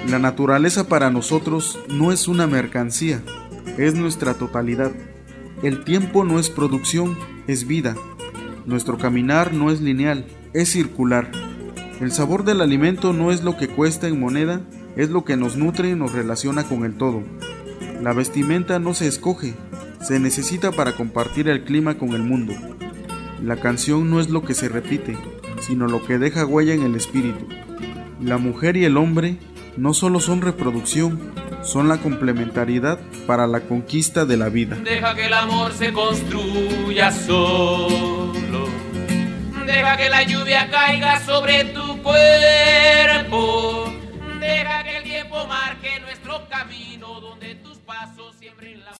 La naturaleza para nosotros no es una mercancía, es nuestra totalidad. El tiempo no es producción, es vida. Nuestro caminar no es lineal, es circular. El sabor del alimento no es lo que cuesta en moneda, es lo que nos nutre y nos relaciona con el todo. La vestimenta no se escoge, se necesita para compartir el clima con el mundo. La canción no es lo que se repite, sino lo que deja huella en el espíritu. La mujer y el hombre no solo son reproducción, son la complementariedad para la conquista de la vida. Deja que el amor se construya solo. Deja que la lluvia caiga sobre tu cuerpo. Deja que el tiempo marque nuestro camino donde tus pasos siembren la